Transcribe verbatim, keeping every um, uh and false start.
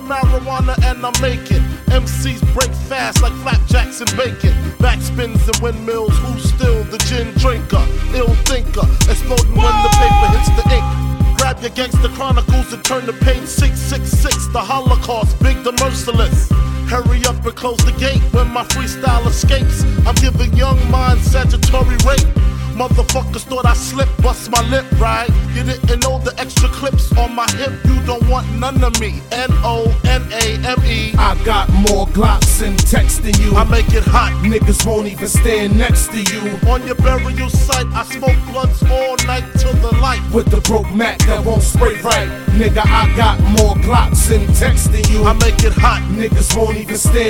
marijuana and I make it. M Cs break fast like flapjacks and bacon. Backspins and windmills, who's still the gin drinker? Ill thinker, exploding when the paper hits the ink. Grab your gangster chronicles and turn the page six six six. The Holocaust, big the merciless. Hurry up and close the gate when my freestyle escapes. I'm giving young minds statutory rape. Motherfuckers thought I slipped, bust my lip, right? You didn't know the extra clips on my hip. You don't want none of me. N O N A M E. I got more Glocks and text than you. I make it hot. Niggas won't even stand next to you. On your burial site, I smoke blunts all night till the light. With the broke Mac that won't spray right. Nigga, I got more Glocks and text than you. I make it hot. Niggas won't even stand